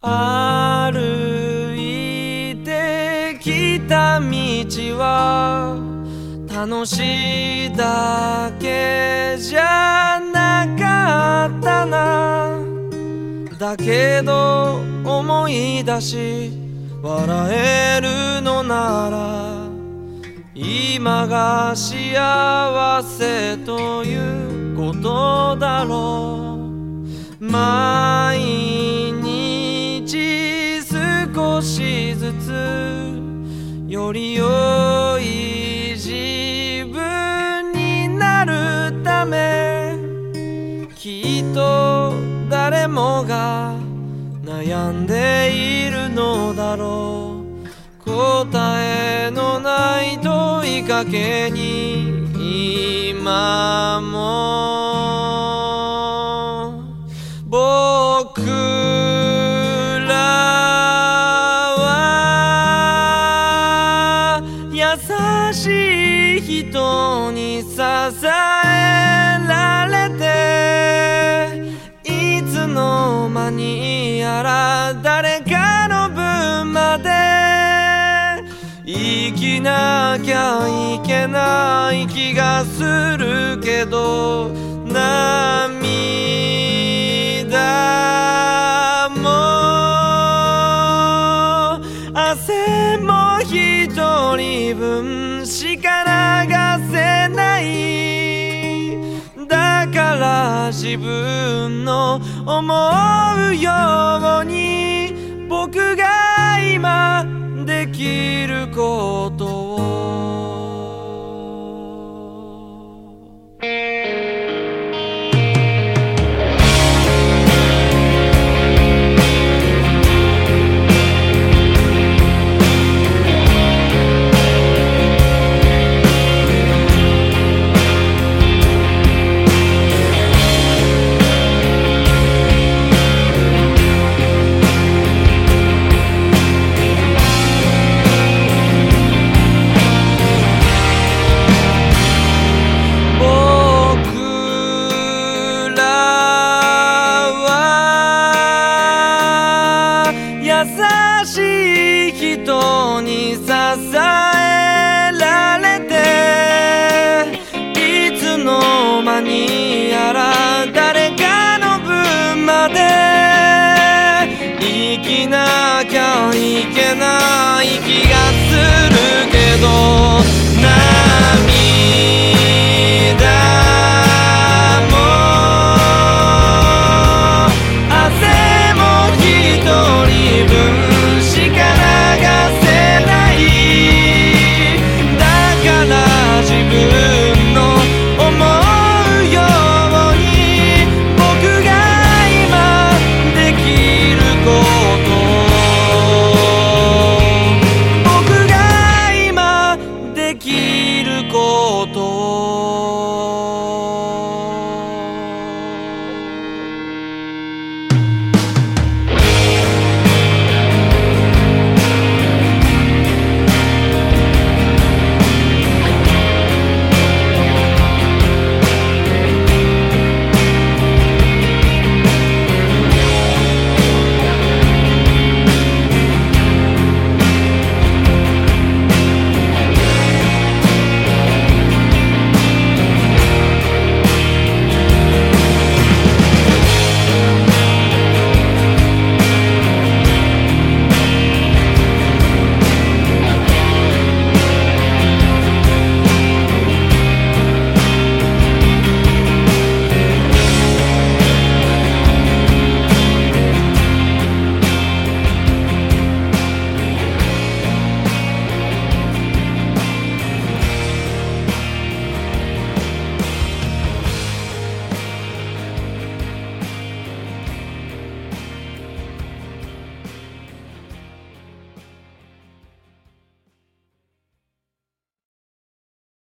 歩いてきた道は楽しいだけじゃなかったな。だけど思い出し笑えるのなら今が幸せということだろう。毎日少しずつより良い自分になるためきっと誰もが悩んでいるのだろう。答えのない問いかけに今も僕らは優しい人に支えられていつの間にやら誰かの分まで生きなきゃいけない気がするけど涙も汗も一人分しか流せない。だから自分の思うように僕が今できることを優しい人に支えられていつの間にやら誰かの分まで生きなきゃいけない気がするけど